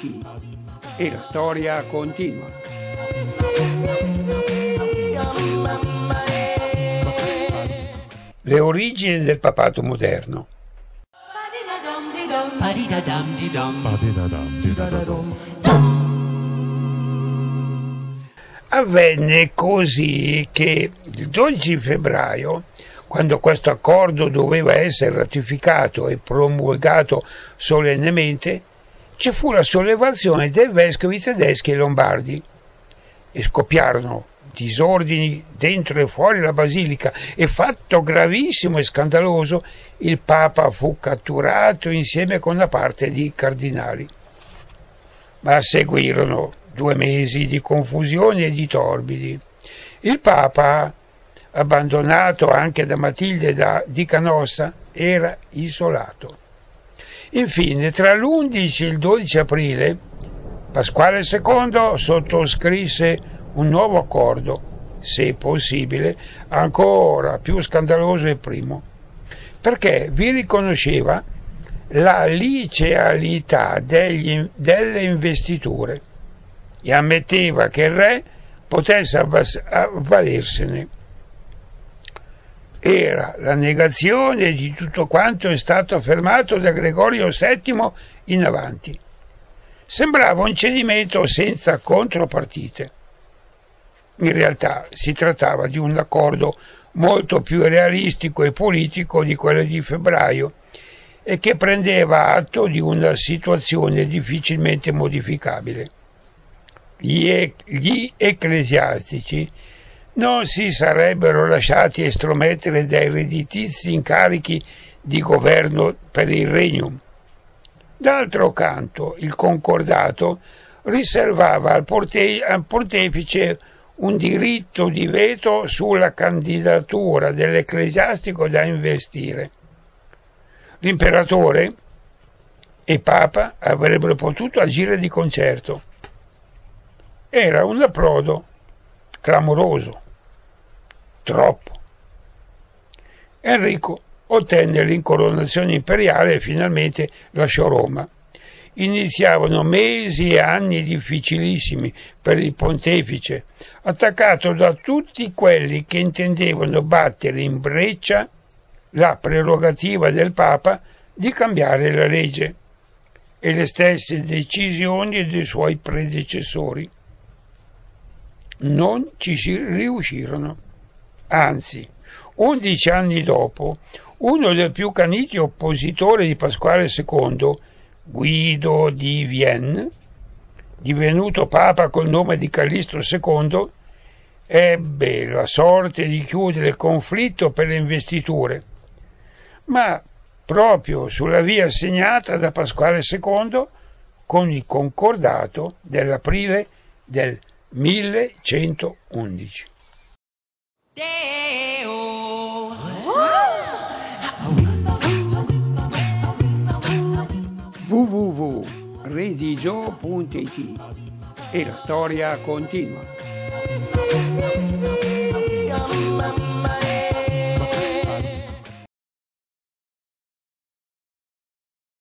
redigio.it e la storia continua. Le origini del papato moderno. Avvenne così che il 12 febbraio, quando questo accordo doveva essere ratificato e promulgato solennemente, ci fu la sollevazione dei vescovi tedeschi e lombardi e scoppiarono disordini dentro e fuori la basilica e, fatto gravissimo e scandaloso, il Papa fu catturato insieme con una parte di cardinali. Ma seguirono 2 mesi di confusione e di torbidi. Il Papa, abbandonato anche da Matilde di Canossa, era isolato. Infine, tra l'11 e il 12 aprile, Pasquale II sottoscrisse un nuovo accordo, se possibile, ancora più scandaloso del primo, perché vi riconosceva la licealità delle investiture e ammetteva che il re potesse avvalersene. Era la negazione di tutto quanto è stato affermato da Gregorio VII in avanti. Sembrava un cedimento senza contropartite. In realtà si trattava di un accordo molto più realistico e politico di quello di febbraio e che prendeva atto di una situazione difficilmente modificabile. Gli ecclesiastici non si sarebbero lasciati estromettere dai redditizi incarichi di governo per il Regnum. D'altro canto, il concordato riservava al pontefice un diritto di veto sulla candidatura dell'ecclesiastico da investire. L'imperatore e Papa avrebbero potuto agire di concerto. Era un approdo clamoroso, troppo. Enrico ottenne l'incoronazione imperiale e finalmente lasciò Roma. Iniziavano mesi e anni difficilissimi per il pontefice, attaccato da tutti quelli che intendevano battere in breccia la prerogativa del Papa di cambiare la legge e le stesse decisioni dei suoi predecessori. Non ci riuscirono. Anzi, 11 anni dopo, uno dei più caniti oppositori di Pasquale II, Guido di Vienne, divenuto papa col nome di Callisto II, ebbe la sorte di chiudere il conflitto per le investiture, ma proprio sulla via segnata da Pasquale II con il concordato dell'aprile del 1111. www.redigio.it e la storia continua.